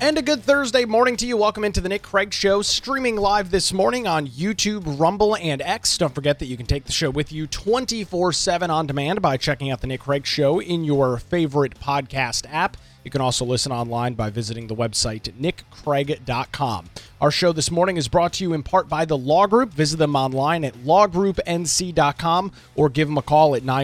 And a good Thursday morning to you. Welcome into the Nick Craig Show, streaming live this morning on YouTube, Rumble, and X. Don't forget that you can take the show with you 24/7 on demand by checking out the Nick Craig Show in your favorite podcast app. You can also listen online by visiting the website nickcraig.com. Our show this morning is brought to you in part by the Law Group. Visit them online at lawgroupnc.com or give them a call at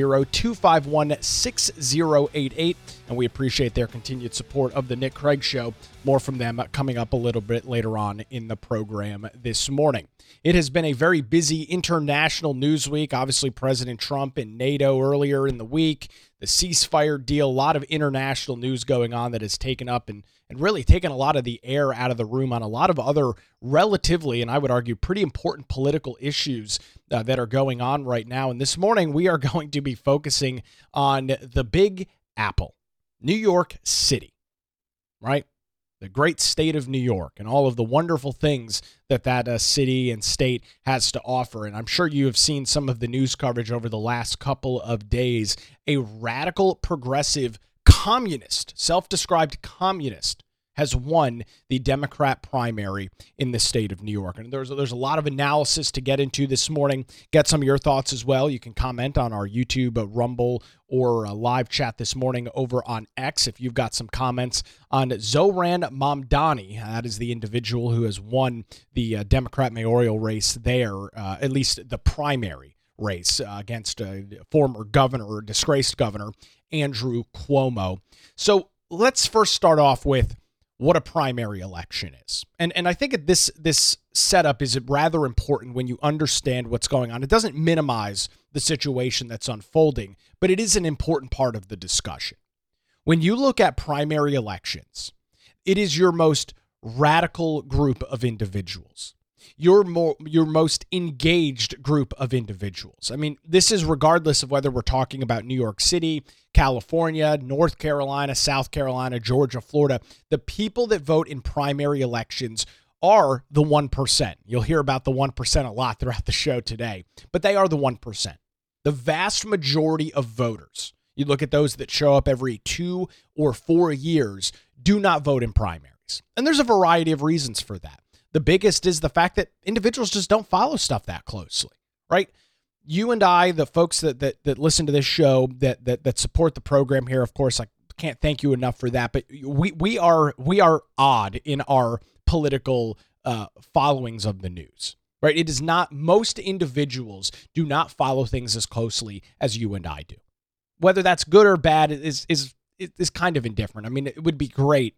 910-251-6088. And we appreciate their continued support of the Nick Craig Show. More from them coming up a little bit later on in the program this morning. It has been a very busy international news week. Obviously, President Trump and NATO earlier in the week, the ceasefire deal, a lot of international news going on that has taken up and really taken a lot of the air out of the room on a lot of other relatively, and I would argue, pretty important political issues that are going on right now. And this morning, we are going to be focusing on the Big Apple, New York City, right? The great state of New York and all of the wonderful things that city and state has to offer. And I'm sure you have seen some of the news coverage over the last couple of days. A radical, progressive, communist, self-described communist, has won the Democrat primary in the state of New York. And there's a lot of analysis to get into this morning. Get some of your thoughts as well. You can comment on our YouTube, Rumble, or live chat this morning over on X if you've got some comments on Zohran Mamdani. That is the individual who has won the Democrat mayoral race there, at least the primary race against former governor or disgraced governor Andrew Cuomo. So let's first start off with what a primary election is. And I think this setup is rather important when you understand what's going on. It doesn't minimize the situation that's unfolding, but it is an important part of the discussion. When you look at primary elections, it is your most radical group of individuals, your most engaged group of individuals. I mean, this is regardless of whether we're talking about New York City, California, North Carolina, South Carolina, Georgia, Florida. The people that vote in primary elections are the 1%. You'll hear about the 1% a lot throughout the show today, but they are the 1%. The vast majority of voters, you look at those that show up every 2 or 4 years, do not vote in primaries. And there's a variety of reasons for that. The biggest is the fact that individuals just don't follow stuff that closely, right? You and I, the folks that listen to this show, that support the program here, of course, I can't thank you enough for that. But we are odd in our political followings of the news, right? It is not, most individuals do not follow things as closely as you and I do. Whether that's good or bad is kind of indifferent. I mean, it would be great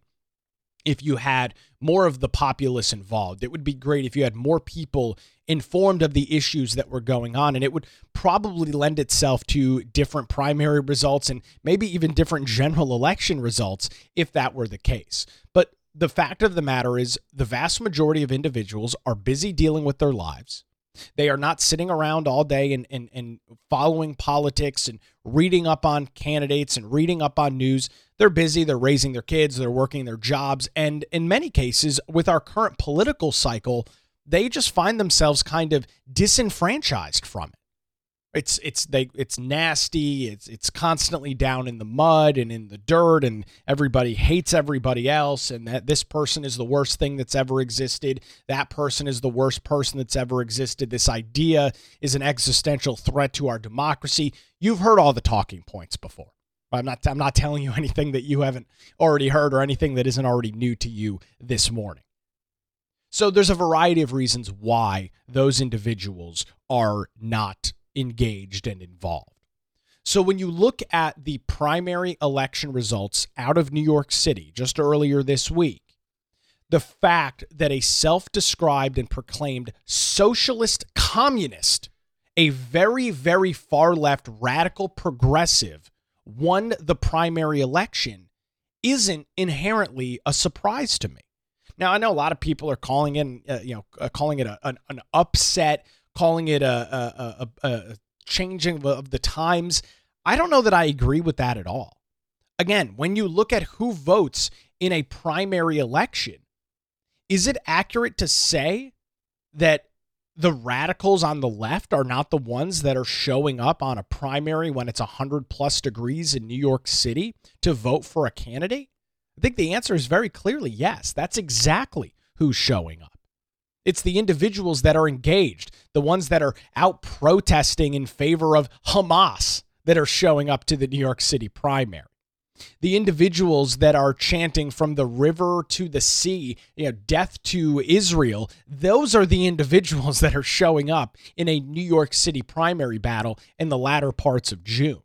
if you had more of the populace involved. It would be great if you had more people informed of the issues that were going on, and it would probably lend itself to different primary results and maybe even different general election results if that were the case. But the fact of the matter is the vast majority of individuals are busy dealing with their lives. They are not sitting around all day and following politics and reading up on candidates and reading up on news. They're busy. They're raising their kids. They're working their jobs. And in many cases, with our current political cycle, they just find themselves kind of disenfranchised from it. It's nasty. It's constantly down in the mud and in the dirt, and everybody hates everybody else, and that this person is the worst thing that's ever existed. That person is the worst person that's ever existed. This idea is an existential threat to our democracy. You've heard all the talking points before. I'm not telling you anything that you haven't already heard or anything that isn't already new to you this morning. So there's a variety of reasons why those individuals are not engaged and involved. So when you look at the primary election results out of New York City just earlier this week, the fact that a self-described and proclaimed socialist communist, a very, very far left radical progressive, won the primary election isn't inherently a surprise to me. Now, I know a lot of people are calling it an upset, calling it a changing of the times. I don't know that I agree with that at all. Again, when you look at who votes in a primary election, is it accurate to say that the radicals on the left are not the ones that are showing up on a primary when it's 100 plus degrees in New York City to vote for a candidate? I think the answer is very clearly yes. That's exactly who's showing up. It's the individuals that are engaged, the ones that are out protesting in favor of Hamas that are showing up to the New York City primary. The individuals that are chanting from the river to the sea, death to Israel, those are the individuals that are showing up in a New York City primary battle in the latter parts of June.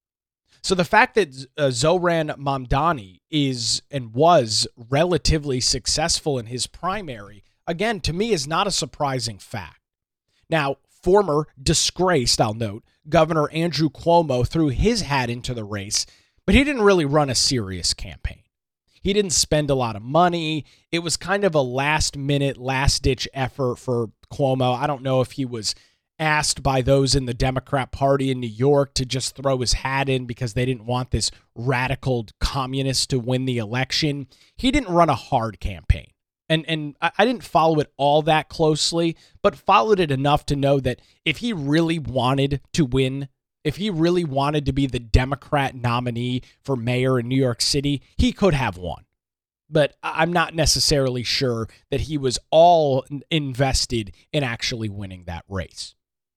So the fact that Zohran Mamdani is and was relatively successful in his primary, again, to me is not a surprising fact. Now, former disgraced, I'll note, Governor Andrew Cuomo threw his hat into the race, but he didn't really run a serious campaign. He didn't spend a lot of money. It was kind of a last-minute, last-ditch effort for Cuomo. I don't know if he was asked by those in the Democrat Party in New York to just throw his hat in because they didn't want this radical communist to win the election. He didn't run a hard campaign. And I didn't follow it all that closely, but followed it enough to know that if he really wanted to win, if he really wanted to be the Democrat nominee for mayor in New York City, he could have won. But I'm not necessarily sure that he was all invested in actually winning that race.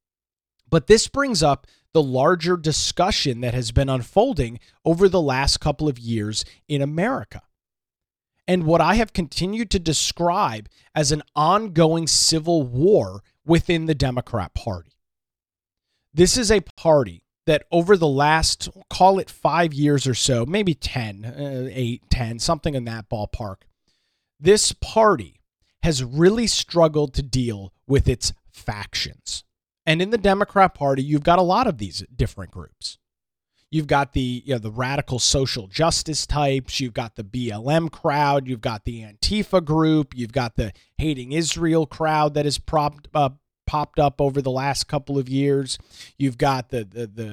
But this brings up the larger discussion that has been unfolding over the last couple of years in America, and what I have continued to describe as an ongoing civil war within the Democrat Party. This is a party that over the last, call it 5 years or so, maybe 10, 8, 10, something in that ballpark, this party has really struggled to deal with its factions. And in the Democrat Party, you've got a lot of these different groups. You've got the radical social justice types. You've got the BLM crowd. You've got the Antifa group. You've got the hating Israel crowd that has popped up over the last couple of years. You've got the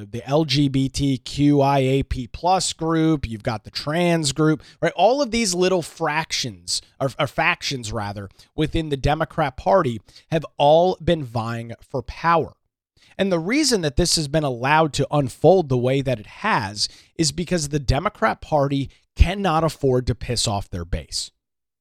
LGBTQIAP plus group. You've got the trans group, right? All of these little factions within the Democrat Party have all been vying for power. And the reason that this has been allowed to unfold the way that it has is because the Democrat Party cannot afford to piss off their base.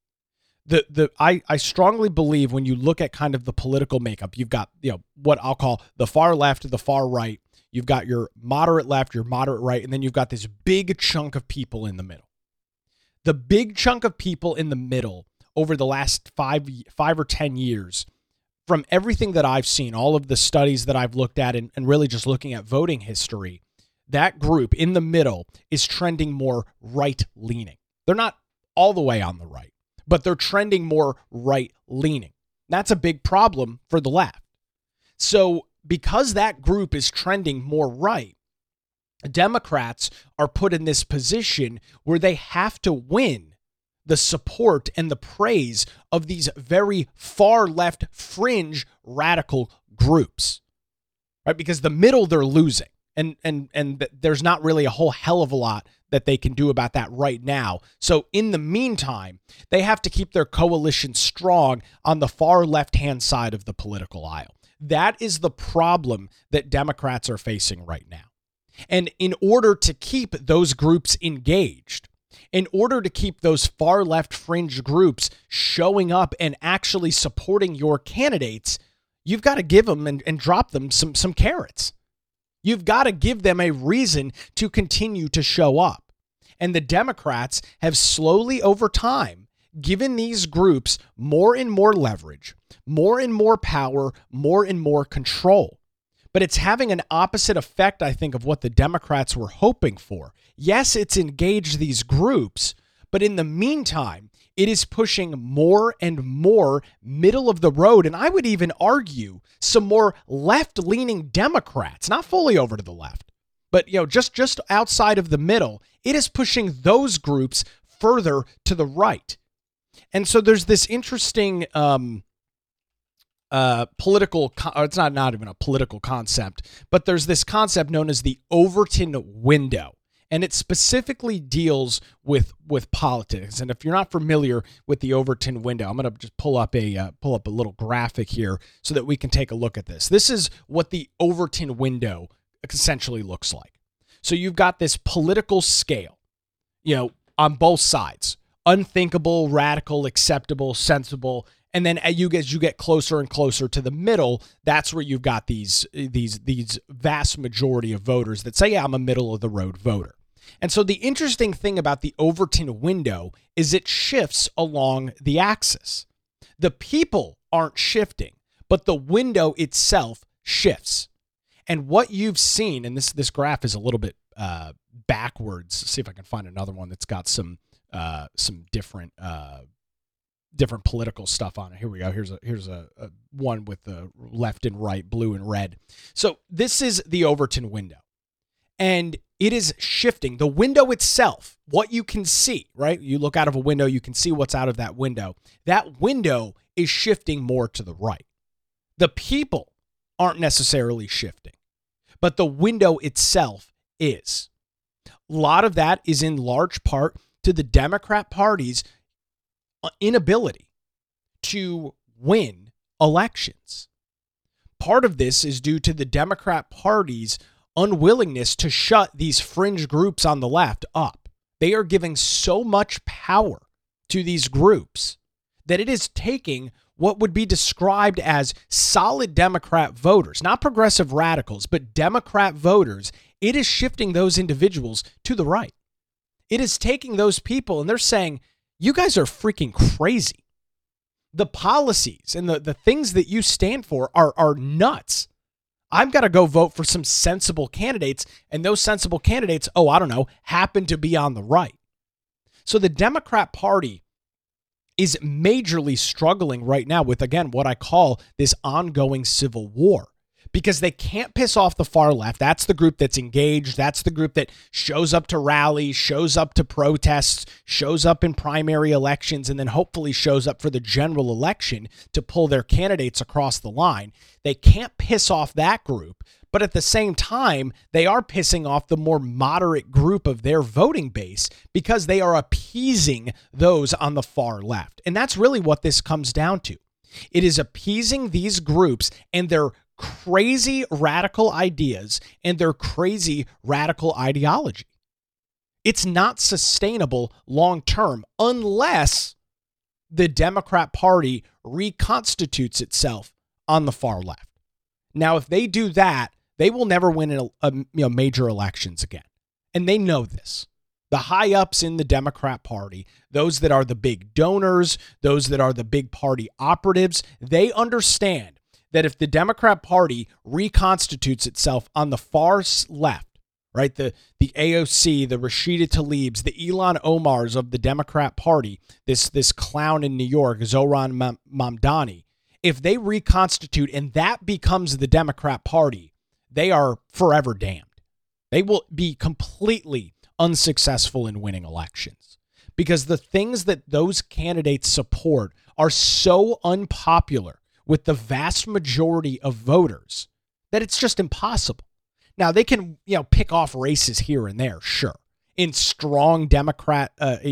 I strongly believe when you look at kind of the political makeup, you've got, what I'll call the far left, the far right. You've got your moderate left, your moderate right, and then you've got this big chunk of people in the middle. The big chunk of people in the middle over the last 5 or 10 years, from everything that I've seen, all of the studies that I've looked at and really just looking at voting history, that group in the middle is trending more right-leaning. They're not all the way on the right, but they're trending more right-leaning. That's a big problem for the left. So because that group is trending more right, Democrats are put in this position where they have to win the support and the praise of these very far left fringe radical groups, right? Because the middle they're losing, and there's not really a whole hell of a lot that they can do about that right now. So in the meantime, they have to keep their coalition strong on the far left-hand side of the political aisle. That is the problem that Democrats are facing right now. And in order to keep those groups engaged, in order to keep those far left fringe groups showing up and actually supporting your candidates, you've got to give them and drop them some carrots. You've got to give them a reason to continue to show up. And the Democrats have slowly over time given these groups more and more leverage, more and more power, more and more control. But it's having an opposite effect, I think, of what the Democrats were hoping for. Yes, it's engaged these groups, but in the meantime, it is pushing more and more middle of the road, and I would even argue some more left-leaning Democrats, not fully over to the left, but just outside of the middle. It is pushing those groups further to the right. And so there's this interesting political, or it's not even a political concept, but there's this concept known as the Overton window. And it specifically deals with politics. And if you're not familiar with the Overton window, I'm going to just pull up a little graphic here so that we can take a look at this. This is what the Overton window essentially looks like. So you've got this political scale. on both sides. Unthinkable, radical, acceptable, sensible. And then as you get closer and closer to the middle, that's where you've got these vast majority of voters that say, yeah, I'm a middle of the road voter. And so the interesting thing about the Overton window is it shifts along the axis. The people aren't shifting, but the window itself shifts. And what you've seen, and this graph is a little bit backwards. Let's see if I can find another one that's got some different political stuff on it. Here we go. Here's a one with the left and right, blue and red. So this is the Overton window, and it is shifting. The window itself, what you can see, right? You look out of a window, you can see what's out of that window. That window is shifting more to the right. The people aren't necessarily shifting, but the window itself is. A lot of that is in large part to the Democrat Party's inability to win elections. Part of this is due to the Democrat Party's unwillingness to shut these fringe groups on the left up. They are giving so much power to these groups that it is taking what would be described as solid Democrat voters, not progressive radicals, but Democrat voters. It is shifting those individuals to the right. It is taking those people and they're saying, you guys are freaking crazy. The policies and the things that you stand for are nuts. I've got to go vote for some sensible candidates, and those sensible candidates, happen to be on the right. So the Democrat Party is majorly struggling right now with, again, what I call this ongoing civil war, because they can't piss off the far left. That's the group that's engaged. That's the group that shows up to rallies, shows up to protests, shows up in primary elections, and then hopefully shows up for the general election to pull their candidates across the line. They can't piss off that group, but at the same time, they are pissing off the more moderate group of their voting base because they are appeasing those on the far left. And that's really what this comes down to. It is appeasing these groups and their crazy radical ideas and their crazy radical ideology. It's not sustainable long term unless the Democrat Party reconstitutes itself on the far left. Now, if they do that, they will never win major elections again. And they know this. The high ups in the Democrat Party, those that are the big donors, those that are the big party operatives, they understand that if the Democrat Party reconstitutes itself on the far left, right, the AOC, the Rashida Tlaibs, the Ilhan Omars of the Democrat Party, this clown in New York, Zohran Mamdani, if they reconstitute and that becomes the Democrat Party, they are forever damned. They will be completely unsuccessful in winning elections because the things that those candidates support are so unpopular with the vast majority of voters that it's just impossible. Now, they can, pick off races here and there, sure. In strong Democrat,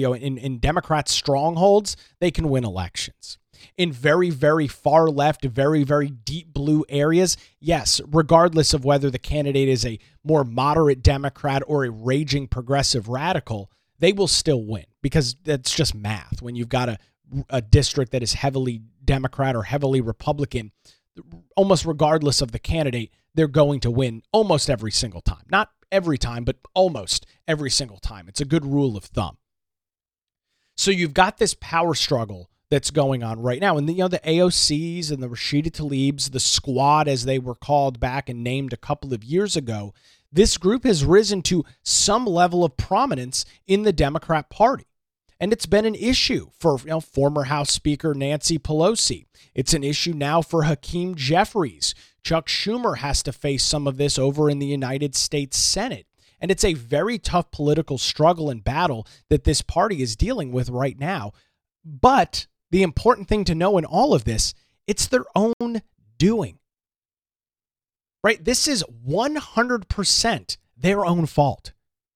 in Democrat strongholds, they can win elections. In very, very far left, very, very deep blue areas, yes, regardless of whether the candidate is a more moderate Democrat or a raging progressive radical, they will still win because that's just math. When you've got a district that is heavily Democrat or heavily Republican, almost regardless of the candidate, they're going to win almost every single time. Not every time, but almost every single time. It's a good rule of thumb. So you've got this power struggle that's going on right now. And the AOCs and the Rashida Tlaibs, the squad as they were called back and named a couple of years ago, this group has risen to some level of prominence in the Democrat Party. And it's been an issue for former House Speaker Nancy Pelosi. It's an issue now for Hakeem Jeffries. Chuck Schumer has to face some of this over in the United States Senate. And it's a very tough political struggle and battle that this party is dealing with right now. But the important thing to know in all of this, it's their own doing. Right? This is 100% their own fault.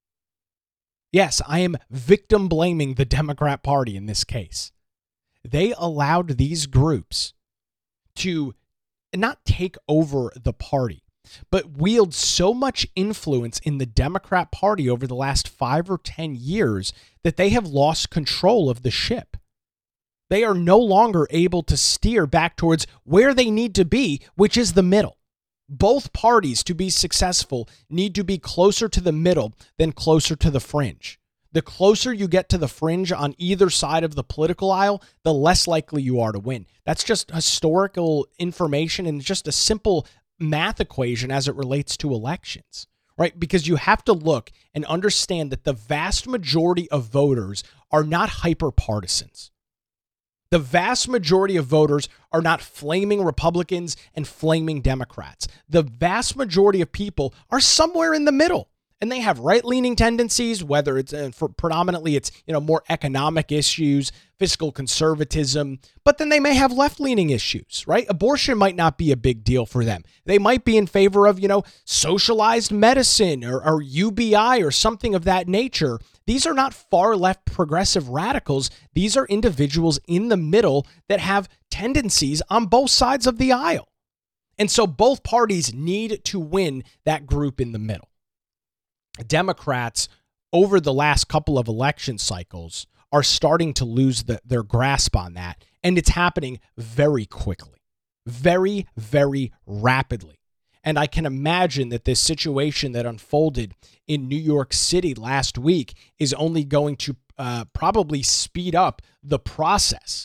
Yes, I am victim blaming the Democrat Party in this case. They allowed these groups to not take over the party, but wield so much influence in the Democrat Party over the last 5 or 10 years that they have lost control of the ship. They are no longer able to steer back towards where they need to be, which is the middle. Both parties, to be successful, need to be closer to the middle than closer to the fringe. The closer you get to the fringe on either side of the political aisle, the less likely you are to win. That's just historical information and just a simple math equation as it relates to elections, right? Because you have to look and understand that the vast majority of voters are not hyper-partisans. The vast majority of voters are not flaming Republicans and flaming Democrats. The vast majority of people are somewhere in the middle. And they have right-leaning tendencies, whether it's predominantly it's more economic issues, fiscal conservatism, but then they may have left-leaning issues, right? Abortion might not be a big deal for them. They might be in favor of, socialized medicine or UBI or something of that nature. These are not far-left progressive radicals. These are individuals in the middle that have tendencies on both sides of the aisle. And so both parties need to win that group in the middle. Democrats, over the last couple of election cycles, are starting to lose their grasp on that. And it's happening very quickly, very, very rapidly. And I can imagine that this situation that unfolded in New York City last week is only going to probably speed up the process.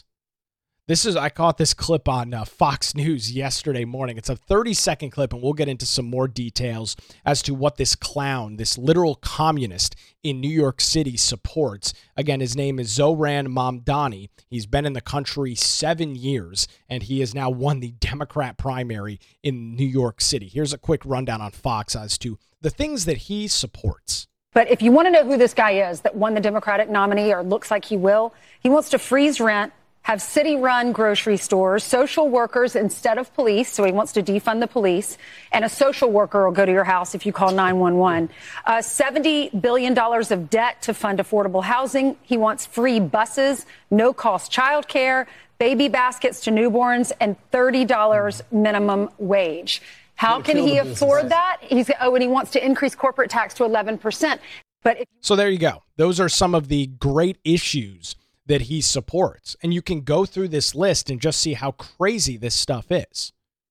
I caught this clip on Fox News yesterday morning. It's a 30-second clip, and we'll get into some more details as to what this clown, this literal communist in New York City supports. Again, his name is Zohran Mamdani. He's been in the country 7 years, and he has now won the Democrat primary in New York City. Here's a quick rundown on Fox as to the things that he supports. But if you want to know who this guy is that won the Democratic nominee, or looks like he will, he wants to freeze rent, have city-run grocery stores, social workers instead of police, so he wants to defund the police, and a social worker will go to your house if you call 911. $70 billion of debt to fund affordable housing. He wants free buses, no-cost childcare, baby baskets to newborns, and $30 minimum wage. How can he afford that? And he wants to increase corporate tax to 11%. So there you go. Those are some of the great issues that he supports. And you can go through this list and just see how crazy this stuff is.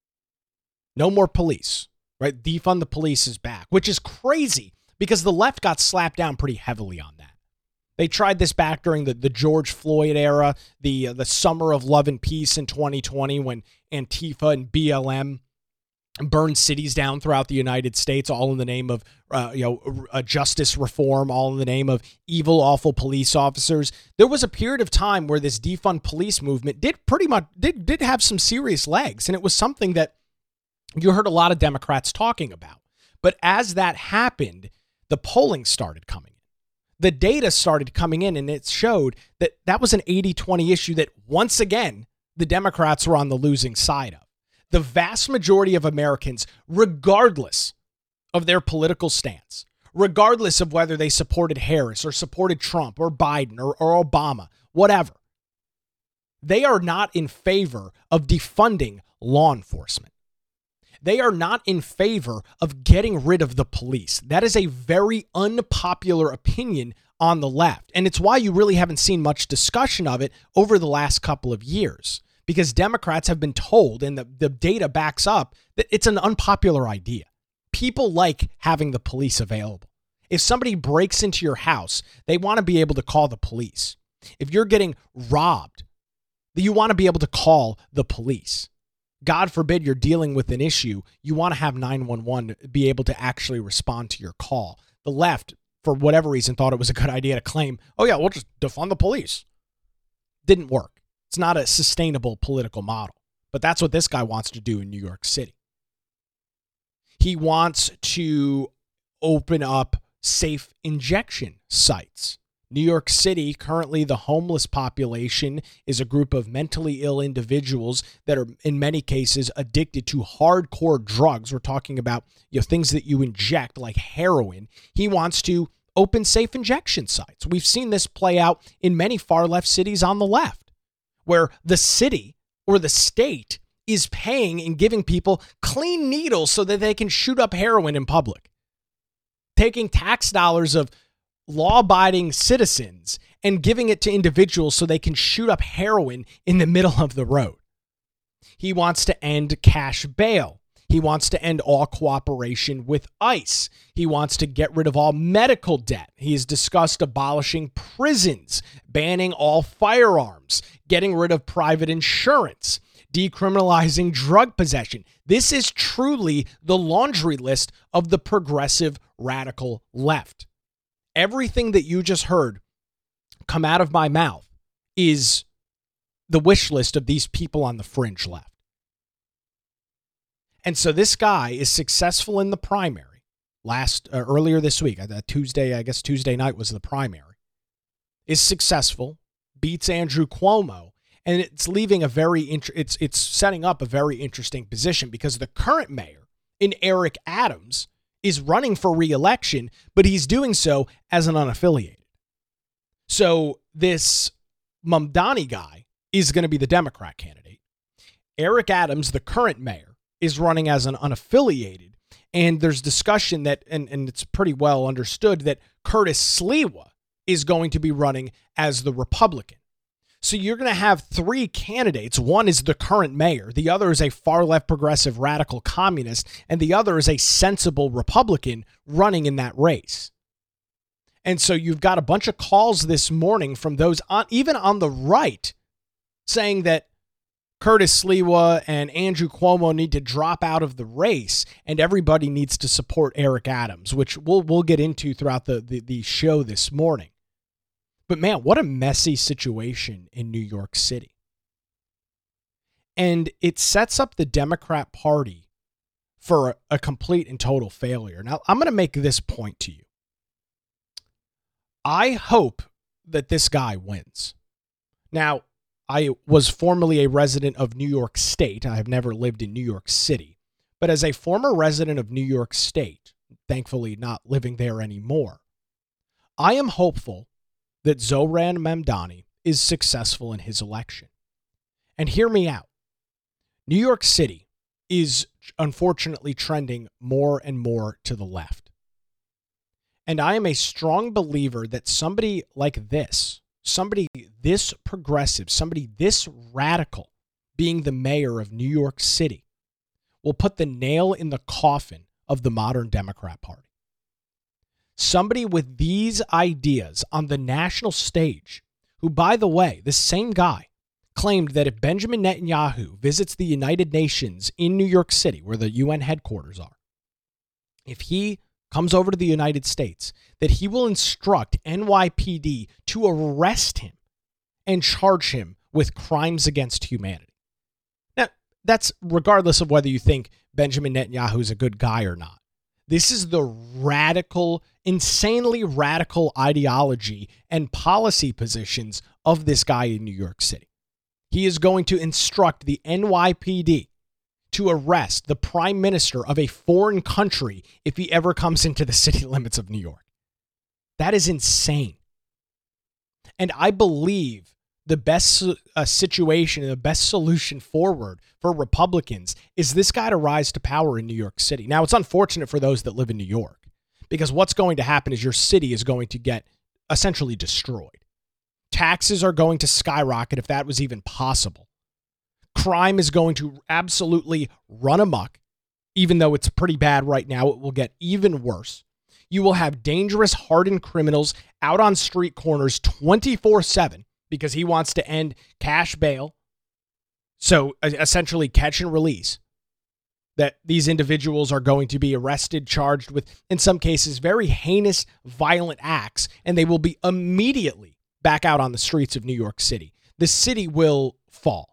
No more police, right? Defund the police is back, which is crazy because the left got slapped down pretty heavily on that. They tried this back during the George Floyd era, the summer of love and peace in 2020 when Antifa and BLM burned cities down throughout the United States, all in the name of justice reform, all in the name of evil, awful police officers. There was a period of time where this defund police movement did have some serious legs, and it was something that you heard a lot of Democrats talking about. But as that happened, the polling started coming in. The data started coming in, and it showed that was an 80-20 issue that, once again, the Democrats were on the losing side of. The vast majority of Americans, regardless of their political stance, regardless of whether they supported Harris or supported Trump or Biden or Obama, whatever, they are not in favor of defunding law enforcement. They are not in favor of getting rid of the police. That is a very unpopular opinion on the left. And it's why you really haven't seen much discussion of it over the last couple of years. Because Democrats have been told, and the data backs up, that it's an unpopular idea. People like having the police available. If somebody breaks into your house, they want to be able to call the police. If you're getting robbed, you want to be able to call the police. God forbid you're dealing with an issue, you want to have 911 be able to actually respond to your call. The left, for whatever reason, thought it was a good idea to claim, oh yeah, we'll just defund the police. Didn't work. It's not a sustainable political model, but that's what this guy wants to do in New York City. He wants to open up safe injection sites. New York City, currently the homeless population is a group of mentally ill individuals that are in many cases addicted to hardcore drugs. We're talking about things that you inject like heroin. He wants to open safe injection sites. We've seen this play out in many far left cities on the left, where the city or the state is paying and giving people clean needles so that they can shoot up heroin in public. Taking tax dollars of law-abiding citizens and giving it to individuals so they can shoot up heroin in the middle of the road. He wants to end cash bail. He wants to end all cooperation with ICE. He wants to get rid of all medical debt. He has discussed abolishing prisons, banning all firearms, getting rid of private insurance, decriminalizing drug possession. This is truly the laundry list of the progressive radical left. Everything that you just heard come out of my mouth is the wish list of these people on the fringe left. And so this guy is successful in the primary earlier this week. Tuesday night was the primary. Is successful, beats Andrew Cuomo, and it's leaving it's setting up a very interesting position because the current mayor in Eric Adams is running for re-election, but he's doing so as an unaffiliated. So this Mamdani guy is going to be the Democrat candidate. Eric Adams, the current mayor, is running as an unaffiliated. And there's discussion that, and it's pretty well understood, that Curtis Sliwa is going to be running as the Republican. So you're going to have three candidates. One is the current mayor. The other is a far left progressive radical communist. And the other is a sensible Republican running in that race. And so you've got a bunch of calls this morning from those even on the right saying that Curtis Sliwa and Andrew Cuomo need to drop out of the race and everybody needs to support Eric Adams, which we'll get into throughout the show this morning. But man, what a messy situation in New York City. And it sets up the Democrat Party for a complete and total failure. Now, I'm going to make this point to you. I hope that this guy wins. Now, I was formerly a resident of New York State. I have never lived in New York City. But as a former resident of New York State, thankfully not living there anymore, I am hopeful that Zohran Mamdani is successful in his election. And hear me out. New York City is unfortunately trending more and more to the left. And I am a strong believer that somebody like this, somebody this progressive, somebody this radical being the mayor of New York City will put the nail in the coffin of the modern Democrat Party. Somebody with these ideas on the national stage, who, by the way, this same guy claimed that if Benjamin Netanyahu visits the United Nations in New York City, where the UN headquarters are, if he comes over to the United States, that he will instruct NYPD to arrest him and charge him with crimes against humanity. Now, that's regardless of whether you think Benjamin Netanyahu is a good guy or not. This is the radical, insanely radical ideology and policy positions of this guy in New York City. He is going to instruct the NYPD to arrest the prime minister of a foreign country if he ever comes into the city limits of New York. That is insane. And I believe the best situation, the best solution forward for Republicans is this guy to rise to power in New York City. Now, it's unfortunate for those that live in New York, because what's going to happen is your city is going to get essentially destroyed. Taxes are going to skyrocket if that was even possible. Crime is going to absolutely run amok. Even though it's pretty bad right now, it will get even worse. You will have dangerous, hardened criminals out on street corners 24/7 because he wants to end cash bail. So essentially catch and release. That these individuals are going to be arrested, charged with, in some cases, very heinous, violent acts, and they will be immediately back out on the streets of New York City. The city will fall.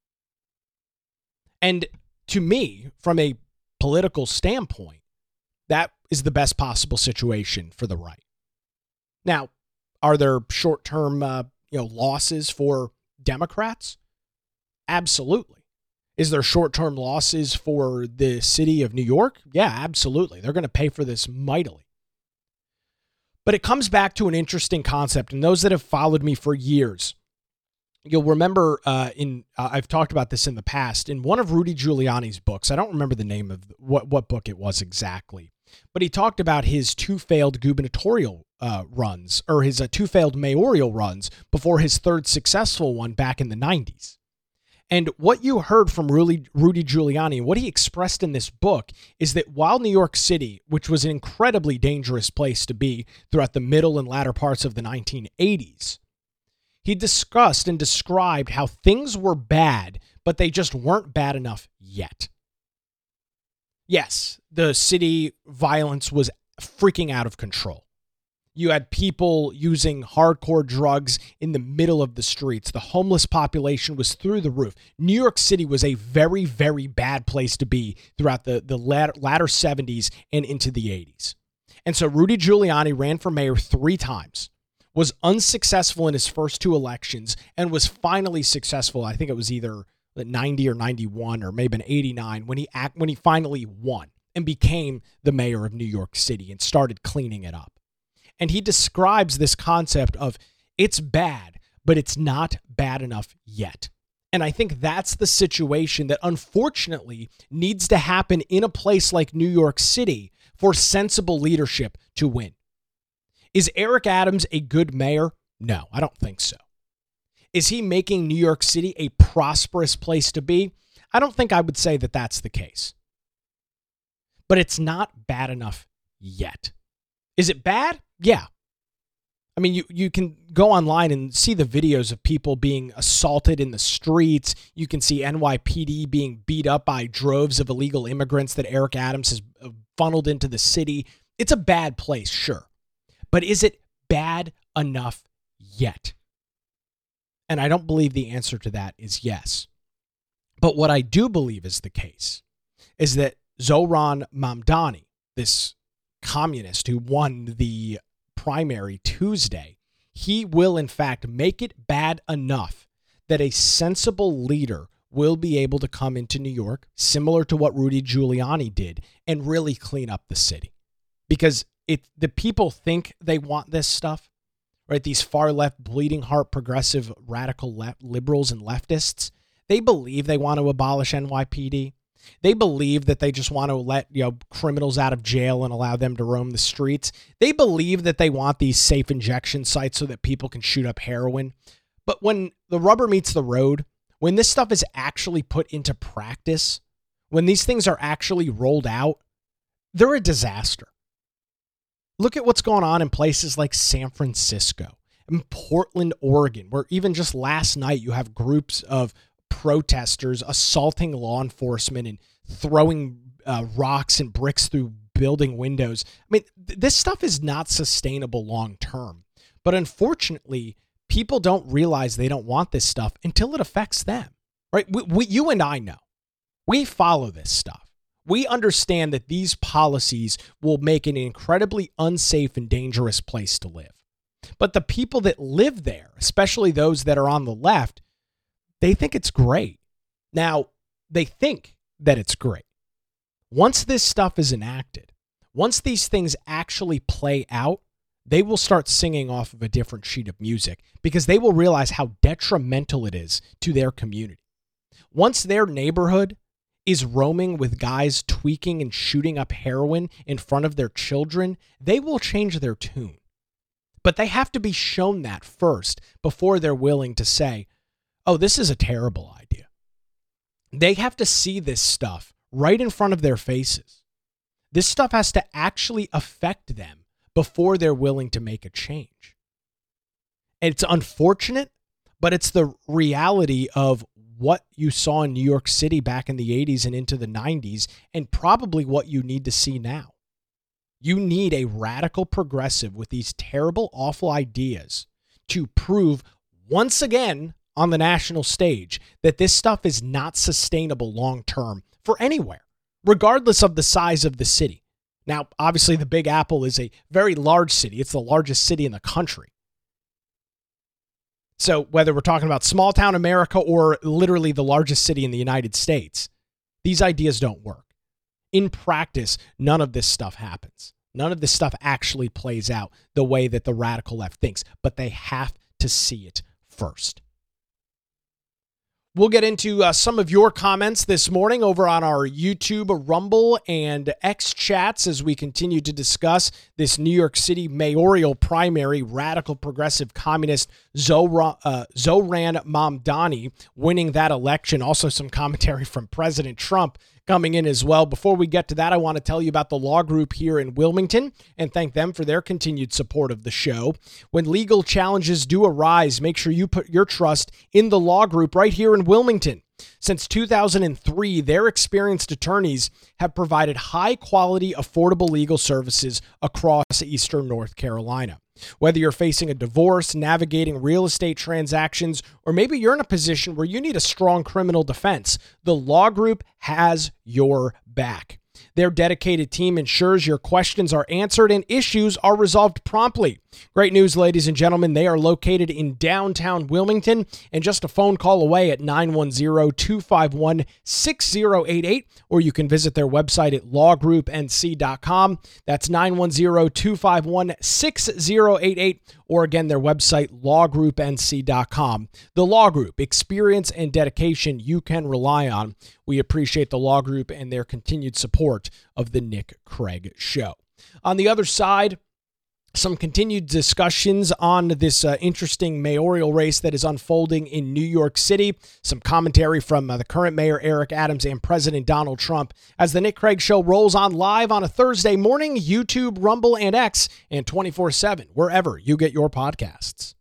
And to me, from a political standpoint, that is the best possible situation for the right. Now, are there short-term losses for Democrats? Absolutely. Is there short-term losses for the city of New York? Yeah, absolutely. They're going to pay for this mightily. But it comes back to an interesting concept, and those that have followed me for years You'll remember I've talked about this in the past, in one of Rudy Giuliani's books. I don't remember the name of what book it was exactly, but he talked about his two failed gubernatorial runs, or his two failed mayoral runs before his third successful one back in the 90s. And what you heard from Rudy Giuliani, and what he expressed in this book, is that while New York City, which was an incredibly dangerous place to be throughout the middle and latter parts of the 1980s, he discussed and described how things were bad, but they just weren't bad enough yet. Yes, the city violence was freaking out of control. You had people using hardcore drugs in the middle of the streets. The homeless population was through the roof. New York City was a very, very bad place to be throughout the latter 70s and into the 80s. And so Rudy Giuliani ran for mayor 3 times, was unsuccessful in his first 2 elections, and was finally successful. I think it was either 90 or 91 or maybe an 89 when he finally won and became the mayor of New York City and started cleaning it up. And he describes this concept of it's bad, but it's not bad enough yet. And I think that's the situation that unfortunately needs to happen in a place like New York City for sensible leadership to win. Is Eric Adams a good mayor? No, I don't think so. Is he making New York City a prosperous place to be? I don't think I would say that that's the case. But it's not bad enough yet. Is it bad? Yeah. I mean, you can go online and see the videos of people being assaulted in the streets. You can see NYPD being beat up by droves of illegal immigrants that Eric Adams has funneled into the city. It's a bad place, sure. But is it bad enough yet? And I don't believe the answer to that is yes. But what I do believe is the case is that Zohran Mamdani, this communist who won the primary Tuesday, he will in fact make it bad enough that a sensible leader will be able to come into New York, similar to what Rudy Giuliani did, and really clean up the city. Because the people think they want this stuff, right? These far left, bleeding heart, progressive, radical liberals and leftists, they believe they want to abolish NYPD. They believe that they just want to let criminals out of jail and allow them to roam the streets. They believe that they want these safe injection sites so that people can shoot up heroin. But when the rubber meets the road, when this stuff is actually put into practice, when these things are actually rolled out, they're a disaster. Look at what's going on in places like San Francisco and Portland, Oregon, where even just last night you have groups of protesters assaulting law enforcement and throwing rocks and bricks through building windows. I mean, this stuff is not sustainable long term. But unfortunately, people don't realize they don't want this stuff until it affects them, right? You and I know. We follow this stuff. We understand that these policies will make it an incredibly unsafe and dangerous place to live. But the people that live there, especially those that are on the left, they think it's great. Now, they think that it's great. Once this stuff is enacted, once these things actually play out, they will start singing off of a different sheet of music because they will realize how detrimental it is to their community. Once their neighborhood is roaming with guys tweaking and shooting up heroin in front of their children, they will change their tune. But they have to be shown that first before they're willing to say, oh, this is a terrible idea. They have to see this stuff right in front of their faces. This stuff has to actually affect them before they're willing to make a change. And it's unfortunate, but it's the reality of what you saw in New York City back in the 80s and into the 90s, and probably what you need to see now. You need a radical progressive with these terrible, awful ideas to prove once again on the national stage that this stuff is not sustainable long term for anywhere, regardless of the size of the city. Now, obviously, the Big Apple is a very large city. It's the largest city in the country. So whether we're talking about small town America or literally the largest city in the United States, these ideas don't work. In practice, none of this stuff happens. None of this stuff actually plays out the way that the radical left thinks, but they have to see it first. We'll get into some of your comments this morning over on our YouTube, Rumble, and X chats as we continue to discuss this New York City mayoral primary. Radical progressive communist Zohran Mamdani winning that election. Also some commentary from President Trump coming in as well. Before we get to that, I want to tell you about the Law Group here in Wilmington and thank them for their continued support of the show. When legal challenges do arise, make sure you put your trust in the Law Group right here in Wilmington. Since 2003, their experienced attorneys have provided high-quality, affordable legal services across Eastern North Carolina. Whether you're facing a divorce, navigating real estate transactions, or maybe you're in a position where you need a strong criminal defense, the Law Group has your back. Their dedicated team ensures your questions are answered and issues are resolved promptly. Great news, ladies and gentlemen. They are located in downtown Wilmington and just a phone call away at 910-251-6088, or you can visit their website at lawgroupnc.com. That's 910-251-6088, or again, their website, lawgroupnc.com. The Law Group, experience and dedication you can rely on. We appreciate the Law Group and their continued support of the Nick Craig Show. On the other side, some continued discussions on this interesting mayoral race that is unfolding in New York City. Some commentary from the current mayor, Eric Adams, and President Donald Trump as the Nick Craig Show rolls on live on a Thursday morning, YouTube, Rumble, and X, and 24/7, wherever you get your podcasts.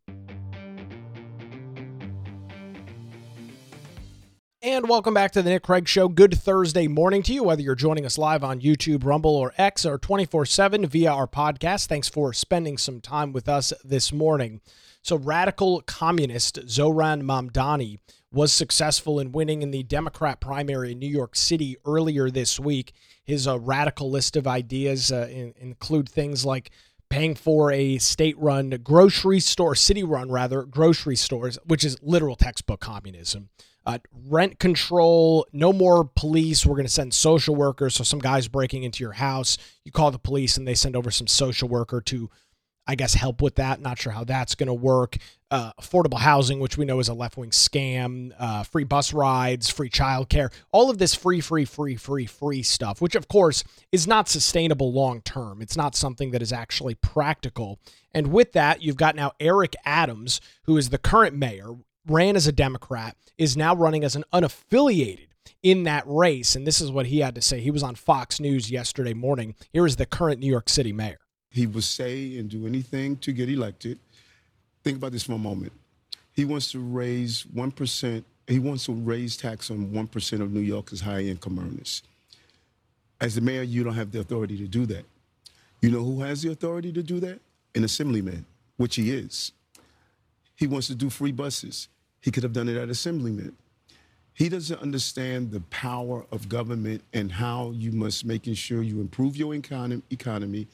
And welcome back to the Nick Craig Show. Good Thursday morning to you, whether you're joining us live on YouTube, Rumble, or X, or 24/7 via our podcast. Thanks for spending some time with us this morning. So radical communist Zohran Mamdani was successful in winning in the Democrat primary in New York City earlier this week. His radical list of ideas include things like paying for a state-run grocery store, city-run rather, grocery stores, which is literal textbook communism. Rent control, no more police. We're going to send social workers. So some guy's breaking into your house. You call the police and they send over some social worker to, I guess, help with that. Not sure how that's going to work. Affordable housing, which we know is a left-wing scam. Free bus rides, free childcare. All of this free stuff, which of course is not sustainable long-term. It's not something that is actually practical. And with that, you've got now Eric Adams, who is the current mayor, ran as a Democrat, is now running as an unaffiliated in that race. And this is what he had to say. He was on Fox News yesterday morning. Here is the current New York City mayor. He will say and do anything to get elected. Think about this for a moment. He wants to raise 1%. He wants to raise tax on 1% of New York's high-income earners. As the mayor, you don't have the authority to do that. You know who has the authority to do that? An assemblyman, which he is. He wants to do free buses. He could have done it at Assemblyman. He doesn't understand the power of government and how you must making sure you improve your economy,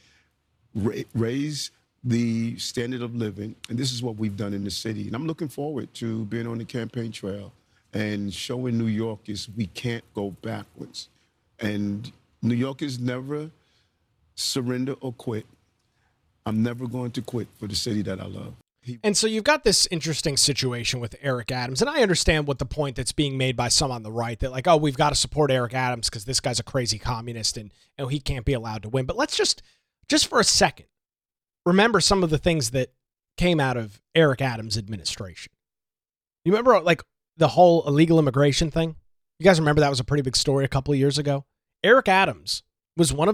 raise the standard of living. And this is what we've done in the city. And I'm looking forward to being on the campaign trail and showing New Yorkers we can't go backwards. And New Yorkers never surrender or quit. I'm never going to quit for the city that I love. And so you've got this interesting situation with Eric Adams, and I understand what the point that's being made by some on the right that like, oh, we've got to support Eric Adams because this guy's a crazy communist and he can't be allowed to win. But let's just for a second, remember some of the things that came out of Eric Adams' administration. You remember like the whole illegal immigration thing? You guys remember that was a pretty big story a couple of years ago? Eric Adams was one of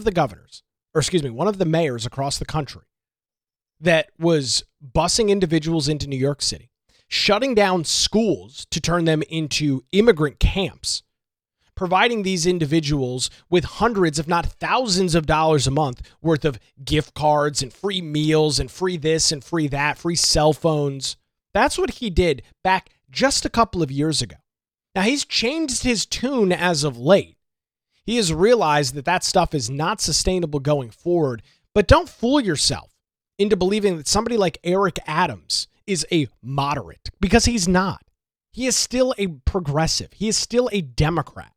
the mayors across the country that was busing individuals into New York City, shutting down schools to turn them into immigrant camps, providing these individuals with hundreds, if not thousands of dollars a month worth of gift cards and free meals and free this and free that, free cell phones. That's what he did back just a couple of years ago. Now, he's changed his tune as of late. He has realized that stuff is not sustainable going forward, but don't fool yourself into believing that somebody like Eric Adams is a moderate, because he's not. He is still a progressive. He is still a Democrat.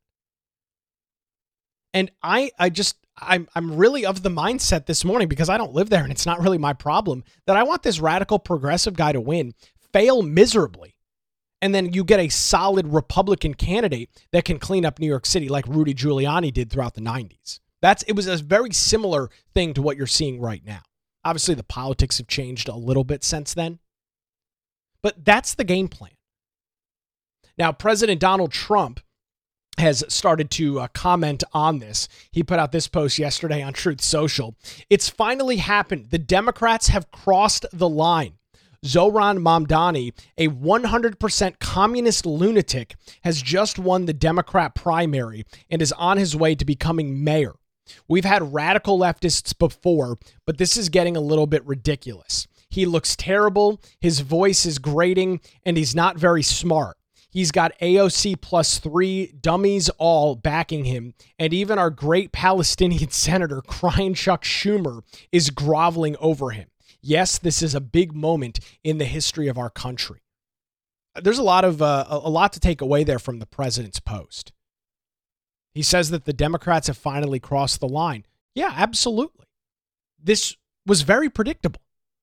And I'm really of the mindset this morning, because I don't live there and it's not really my problem, that I want this radical progressive guy to win, fail miserably, And then you get a solid Republican candidate that can clean up New York City like Rudy Giuliani did throughout the 90s. It was a very similar thing to what you're seeing right now. Obviously, the politics have changed a little bit since then. But that's the game plan. Now, President Donald Trump has started to comment on this. He put out this post yesterday on Truth Social. It's finally happened. The Democrats have crossed the line. Zohran Mamdani, a 100% communist lunatic, has just won the Democrat primary and is on his way to becoming mayor. We've had radical leftists before, but this is getting a little bit ridiculous. He looks terrible, his voice is grating, and he's not very smart. He's got AOC +3 dummies all backing him, and even our great Palestinian senator, crying Chuck Schumer, is groveling over him. Yes, this is a big moment in the history of our country. There's a lot to take away there from the president's post. He says that the Democrats have finally crossed the line. Yeah, absolutely. This was very predictable.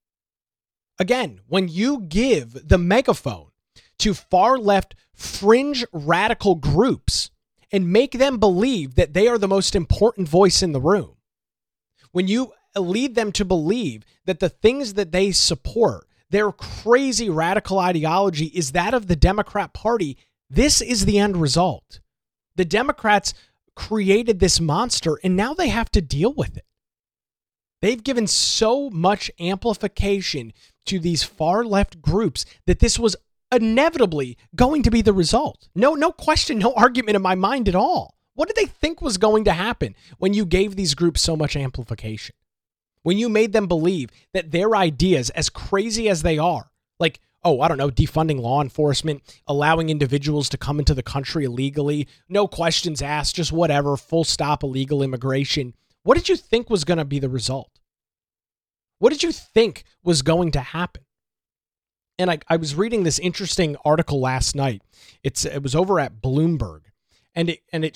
Again, when you give the megaphone to far left fringe radical groups and make them believe that they are the most important voice in the room, when you lead them to believe that the things that they support, their crazy radical ideology, is that of the Democrat Party, this is the end result. The Democrats created this monster, and now they have to deal with it. They've given so much amplification to these far left groups that this was inevitably going to be the result. No question, no argument in my mind at all. What did they think was going to happen when you gave these groups so much amplification? When you made them believe that their ideas, as crazy as they are, like, defunding law enforcement, allowing individuals to come into the country illegally, no questions asked, just whatever, full stop illegal immigration. What did you think was going to be the result? What did you think was going to happen? And I was reading this interesting article last night. It was over at Bloomberg, and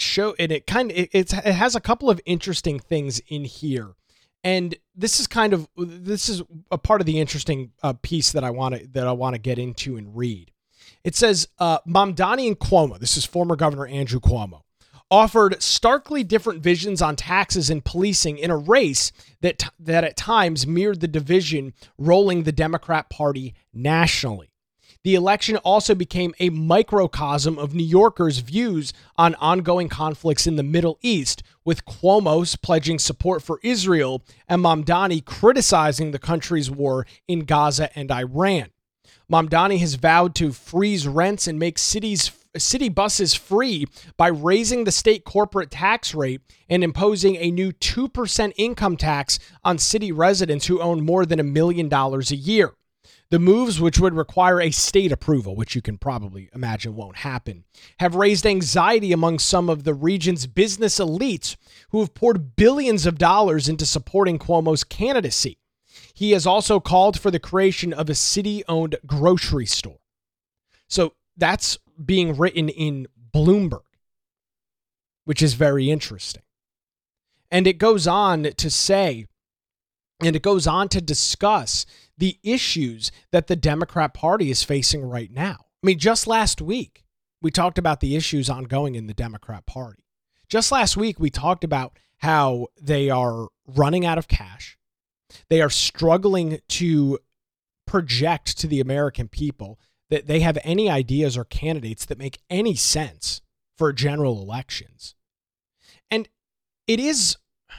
it has a couple of interesting things in here. And this is a part of the interesting piece that I want to get into and read. It says Mamdani and Cuomo, this is former Governor Andrew Cuomo, offered starkly different visions on taxes and policing in a race that at times mirrored the division rolling the Democrat Party nationally. The election also became a microcosm of New Yorkers' views on ongoing conflicts in the Middle East, with Cuomo pledging support for Israel and Mamdani criticizing the country's war in Gaza and Iran. Mamdani has vowed to freeze rents and make city buses free by raising the state corporate tax rate and imposing a new 2% income tax on city residents who own more than $1 million a year. The moves, which would require a state approval, which you can probably imagine won't happen, have raised anxiety among some of the region's business elites who have poured billions of dollars into supporting Cuomo's candidacy. He has also called for the creation of a city-owned grocery store. So that's being written in Bloomberg, which is very interesting. And it goes on to say, and it goes on to discuss the issues that the Democrat Party is facing right now. I mean, just last week, we talked about the issues ongoing in the Democrat Party. Just last week, we talked about how they are running out of cash. They are struggling to project to the American people that they have any ideas or candidates that make any sense for general elections. And it is,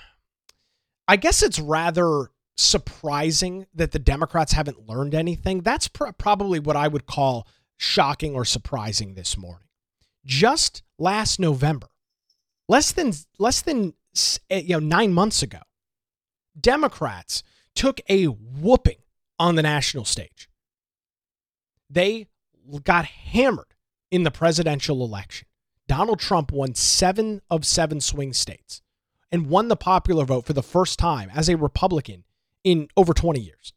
I guess it's rather surprising that the Democrats haven't learned anything. That's probably what I would call shocking or surprising this morning. Just last November, less than 9 months ago, Democrats took a whooping on the national stage. They got hammered in the presidential election. Donald Trump won 7 of 7 swing states and won the popular vote for the first time as a Republican in over 20 years.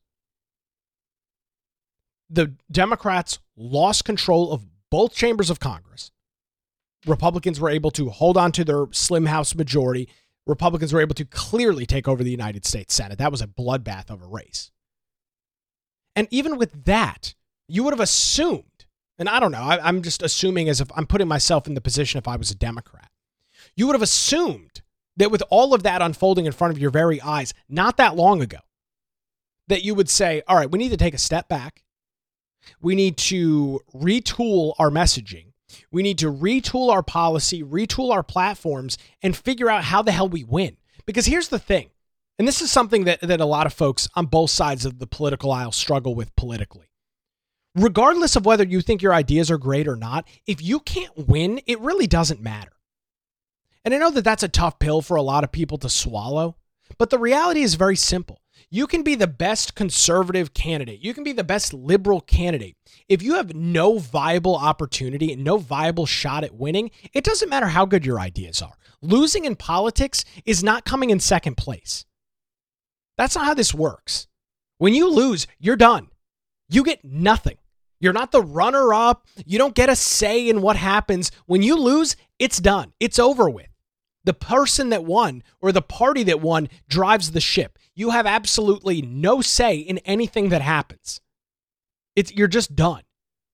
The Democrats lost control of both chambers of Congress. Republicans were able to hold on to their slim House majority. Republicans were able to clearly take over the United States Senate. That was a bloodbath of a race. And even with that, you would have assumed and I don't know, I'm just assuming as if I'm putting myself in the position if I was a Democrat. You would have assumed that with all of that unfolding in front of your very eyes, not that long ago, that you would say, all right, we need to take a step back. We need to retool our messaging. We need to retool our policy, retool our platforms, and figure out how the hell we win. Because here's the thing, and this is something that a lot of folks on both sides of the political aisle struggle with politically. Regardless of whether you think your ideas are great or not, if you can't win, it really doesn't matter. And I know that that's a tough pill for a lot of people to swallow, but the reality is very simple. You can be the best conservative candidate. You can be the best liberal candidate. If you have no viable opportunity and no viable shot at winning, it doesn't matter how good your ideas are. Losing in politics is not coming in second place. That's not how this works. When you lose, you're done. You get nothing. You're not the runner-up. You don't get a say in what happens. When you lose, it's done. It's over with. The person that won or the party that won drives the ship. You have absolutely no say in anything that happens. You're just done.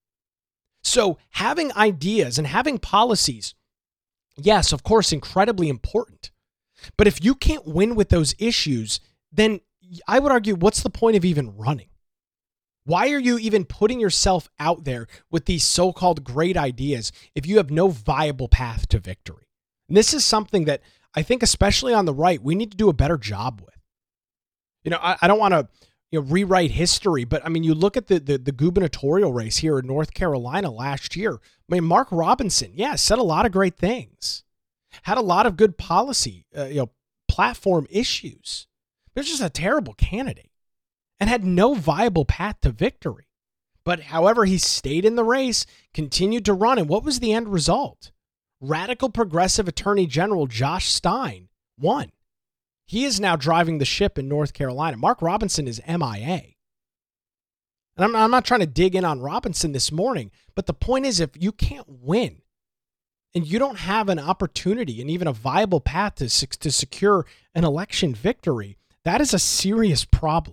So having ideas and having policies, yes, of course, incredibly important. But if you can't win with those issues, then I would argue, what's the point of even running? Why are you even putting yourself out there with these so-called great ideas if you have no viable path to victory? And this is something that I think, especially on the right, we need to do a better job with. You know, I don't want to rewrite history, but I mean, you look at the gubernatorial race here in North Carolina last year. I mean, Mark Robinson, said a lot of great things, had a lot of good policy, platform issues. But just a terrible candidate and had no viable path to victory. But however, he stayed in the race, continued to run, and what was the end result? Radical progressive Attorney General Josh Stein won. He is now driving the ship in North Carolina. Mark Robinson is MIA. And I'm not trying to dig in on Robinson this morning, but the point is, if you can't win and you don't have an opportunity and even a viable path to secure an election victory, that is a serious problem.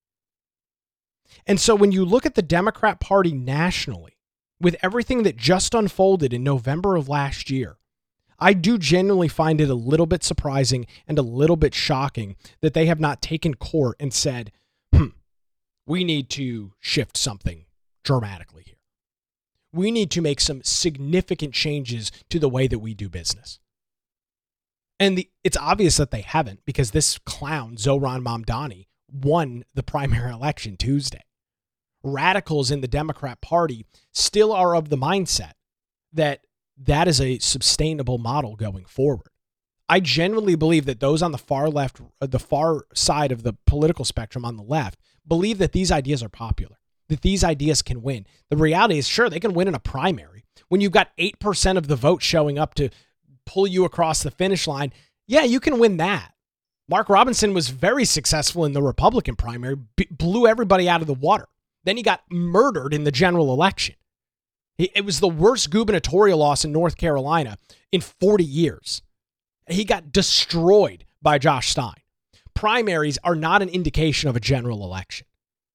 And so when you look at the Democrat Party nationally, with everything that just unfolded in November of last year, I do genuinely find it a little bit surprising and a little bit shocking that they have not taken court and said, we need to shift something dramatically here. We need to make some significant changes to the way that we do business. And it's obvious that they haven't, because this clown, Zohran Mamdani, won the primary election Tuesday. Radicals in the Democrat Party still are of the mindset that is a sustainable model going forward. I genuinely believe that those on the far left, the far side of the political spectrum on the left, believe that these ideas are popular, that these ideas can win. The reality is, sure, they can win in a primary. When you've got 8% of the vote showing up to pull you across the finish line, you can win that. Mark Robinson was very successful in the Republican primary, blew everybody out of the water. Then he got murdered in the general election. It was the worst gubernatorial loss in North Carolina in 40 years. He got destroyed by Josh Stein. Primaries are not an indication of a general election.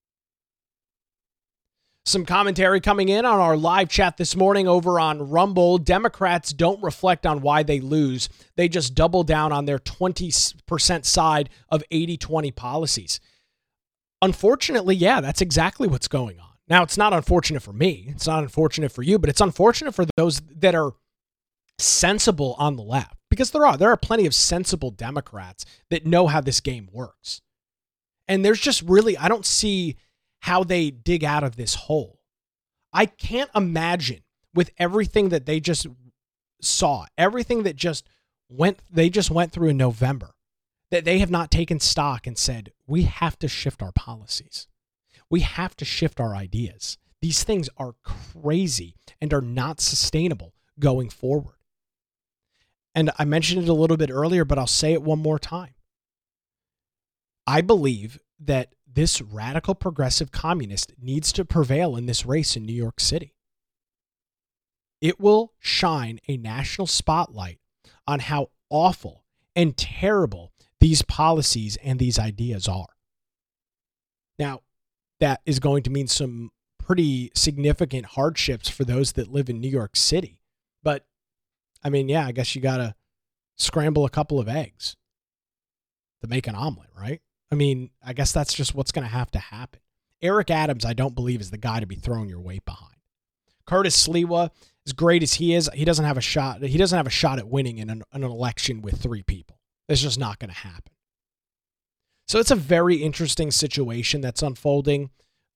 Some commentary coming in on our live chat this morning over on Rumble. Democrats don't reflect on why they lose. They just double down on their 20% side of 80-20 policies. Unfortunately, that's exactly what's going on. Now, it's not unfortunate for me. It's not unfortunate for you, but it's unfortunate for those that are sensible on the left, because there are plenty of sensible Democrats that know how this game works. And there's just really, I don't see how they dig out of this hole. I can't imagine, with everything that they just saw, everything that they just went through in November, that they have not taken stock and said, we have to shift our policies. We have to shift our ideas. These things are crazy and are not sustainable going forward. And I mentioned it a little bit earlier, but I'll say it one more time. I believe that this radical progressive communist needs to prevail in this race in New York City. It will shine a national spotlight on how awful and terrible these policies and these ideas are. Now, that is going to mean some pretty significant hardships for those that live in New York City. But, I mean, yeah, I guess you got to scramble a couple of eggs to make an omelet, right? I mean, I guess that's just what's going to happen. Eric Adams, I don't believe, is the guy to be throwing your weight behind. Curtis Sliwa, as great as he is, he doesn't have a shot. He doesn't have a shot at winning in an election with 3 people. It's just not going to happen. So it's a very interesting situation that's unfolding.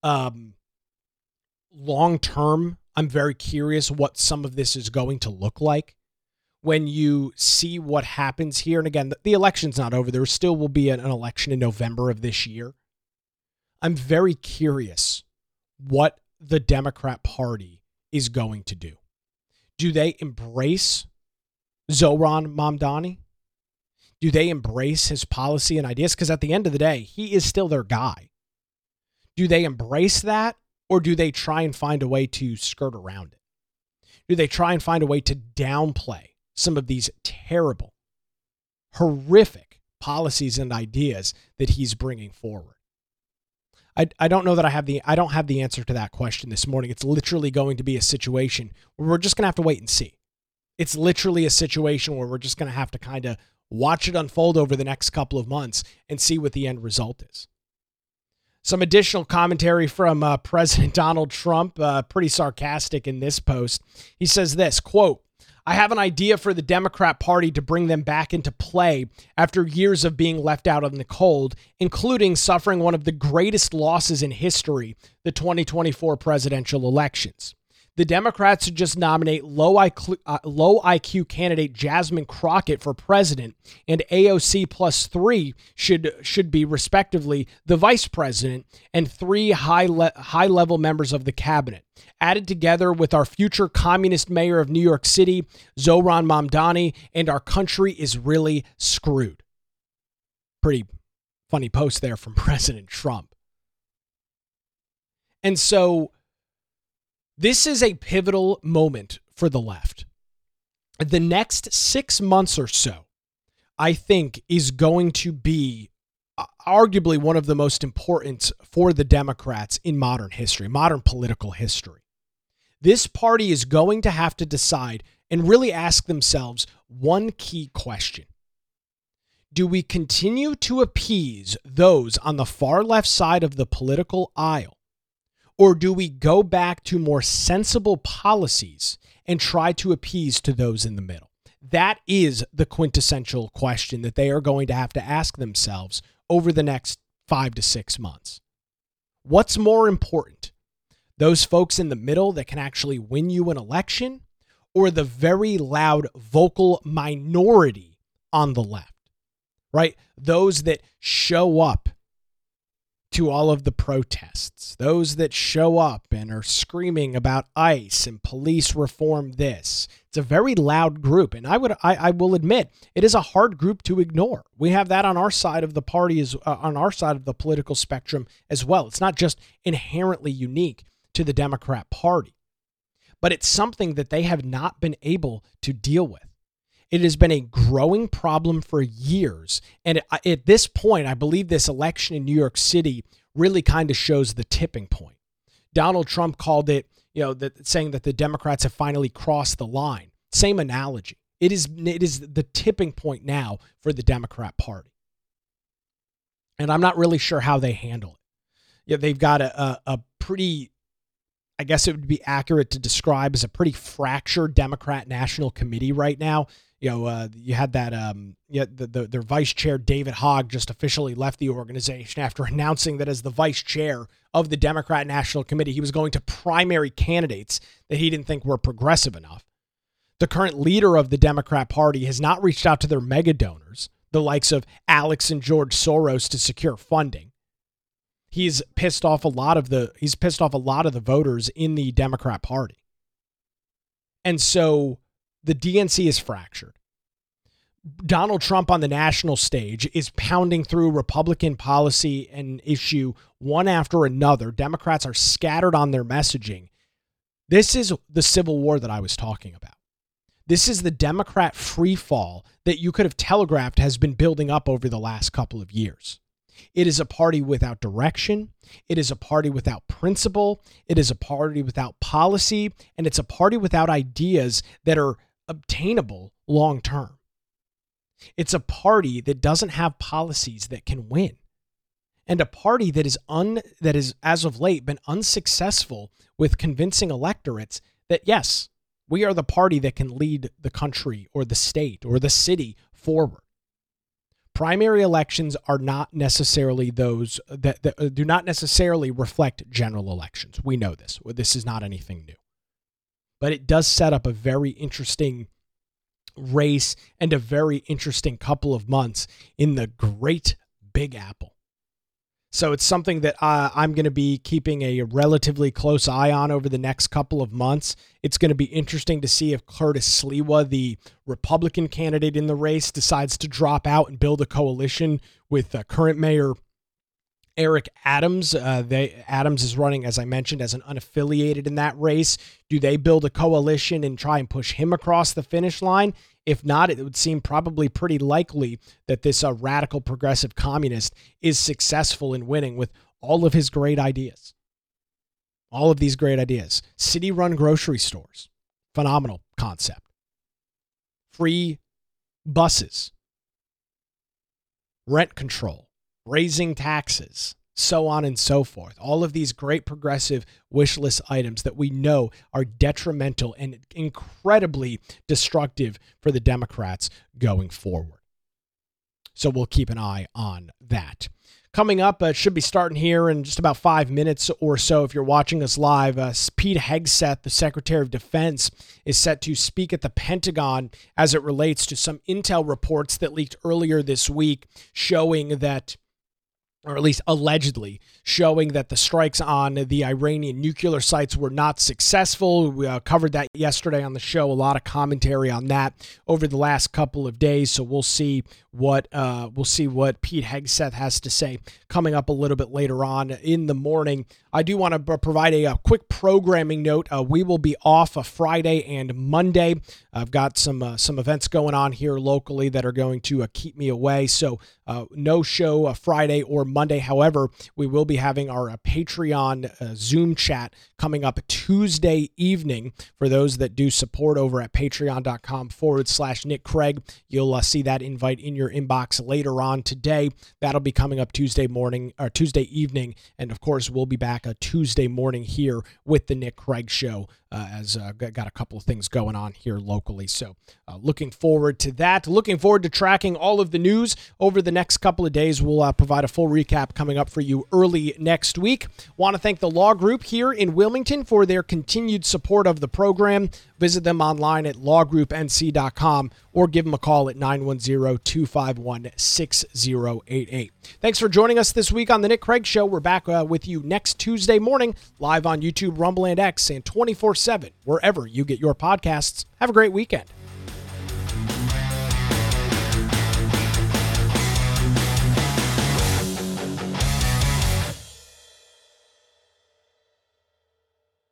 Long term, I'm very curious what some of this is going to look like when you see what happens here. And again, the election's not over. There still will be an election in November of this year. I'm very curious what the Democrat Party is going to do. Do they embrace Zohran Mamdani? Do they embrace his policy and ideas? Because at the end of the day, he is still their guy. Do they embrace that, or do they try and find a way to skirt around it? Do they try and find a way to downplay some of these terrible, horrific policies and ideas that he's bringing forward? I don't know that I don't have the answer to that question this morning. It's literally going to be a situation where we're just going to have to wait and see. It's literally a situation where we're just going to have to kind of watch it unfold over the next couple of months and see what the end result is. Some additional commentary from President Donald Trump, pretty sarcastic in this post. He says this, quote, "I have an idea for the Democrat Party to bring them back into play after years of being left out in the cold, including suffering one of the greatest losses in history, the 2024 presidential elections. The Democrats should just nominate low IQ candidate Jasmine Crockett for president, and AOC plus 3 should be respectively the vice president and 3 high-level members of the cabinet. Added together with our future communist mayor of New York City, Zohran Mamdani, and our country is really screwed." Pretty funny post there from President Trump. And so this is a pivotal moment for the left. The next 6 months or so, I think, is going to be arguably one of the most important for the Democrats in modern history, modern political history. This party is going to have to decide and really ask themselves one key question. Do we continue to appease those on the far left side of the political aisle? Or do we go back to more sensible policies and try to appease to those in the middle? That is the quintessential question that they are going to have to ask themselves over the next 5 to 6 months. What's more important? Those folks in the middle that can actually win you an election, or the very loud, vocal minority on the left, right? Those that show up to all of the protests, those that show up and are screaming about ICE and police reform this. It's a very loud group, and I will admit it is a hard group to ignore. We have that on our side of the party, on our side of the political spectrum as well. It's not just inherently unique to the Democrat Party, but it's something that they have not been able to deal with. It has been a growing problem for years. And at this point, I believe this election in New York City really kind of shows the tipping point. Donald Trump called it, saying that the Democrats have finally crossed the line. Same analogy. It is the tipping point now for the Democrat Party. And I'm not really sure how they handle it. Yeah, they've got a pretty, I guess it would be accurate to describe as a pretty fractured Democrat National Committee right now. You had that, their vice chair, David Hogg, just officially left the organization after announcing that as the vice chair of the Democrat National Committee, he was going to primary candidates that he didn't think were progressive enough. The current leader of the Democrat Party has not reached out to their mega donors, the likes of Alex and George Soros, to secure funding. He's pissed off a lot of the voters in the Democrat Party. And so the DNC is fractured. Donald Trump on the national stage is pounding through Republican policy and issue one after another. Democrats are scattered on their messaging. This is the civil war that I was talking about. This is the Democrat free fall that you could have telegraphed has been building up over the last couple of years. It is a party without direction. It is a party without principle. It is a party without policy. And it's a party without ideas that are obtainable long term. It's a party that doesn't have policies that can win. And a party that is as of late been unsuccessful with convincing electorates that, yes, we are the party that can lead the country or the state or the city forward. Primary elections are not necessarily those that do not necessarily reflect general elections. We know this. This is not anything new. But it does set up a very interesting race and a very interesting couple of months in the great Big Apple. So it's something that I'm going to be keeping a relatively close eye on over the next couple of months. It's going to be interesting to see if Curtis Sliwa, the Republican candidate in the race, decides to drop out and build a coalition with current mayor Eric Adams. Adams is running, as I mentioned, as an unaffiliated in that race. Do they build a coalition and try and push him across the finish line? If not, it would seem probably pretty likely that this radical progressive communist is successful in winning with all of his great ideas. All of these great ideas. City-run grocery stores. Phenomenal concept. Free buses. Rent control. Raising taxes. So on and so forth. All of these great progressive wish list items that we know are detrimental and incredibly destructive for the Democrats going forward. So we'll keep an eye on that. Coming up, it should be starting here in just about 5 minutes or so. If you're watching us live, Pete Hegseth, the Secretary of Defense, is set to speak at the Pentagon as it relates to some intel reports that leaked earlier this week showing that, or at least allegedly showing that the strikes on the Iranian nuclear sites were not successful. We covered that yesterday on the show. A lot of commentary on that over the last couple of days. So we'll see what Pete Hegseth has to say coming up a little bit later on in the morning. I do want to provide a quick programming note. We will be off a Friday and Monday. I've got some events going on here locally that are going to keep me away. So no show Friday or Monday. However, we will be having our Patreon Zoom chat coming up Tuesday evening. For those that do support over at patreon.com/Nick Craig, you'll see that invite in your inbox later on today. That'll be coming up Tuesday morning or Tuesday evening. And of course, we'll be back a Tuesday morning here with the Nick Craig Show. As got a couple of things going on here locally. So looking forward to that. Looking forward to tracking all of the news over the next couple of days. We'll provide a full recap coming up for you early next week. Want to thank the Law Group here in Wilmington for their continued support of the program. Visit them online at lawgroupnc.com or give them a call at 910-251-6088. Thanks for joining us this week on The Nick Craig Show. We're back with you next Tuesday morning, live on YouTube, Rumble, and X, and 24/7, wherever you get your podcasts. Have a great weekend.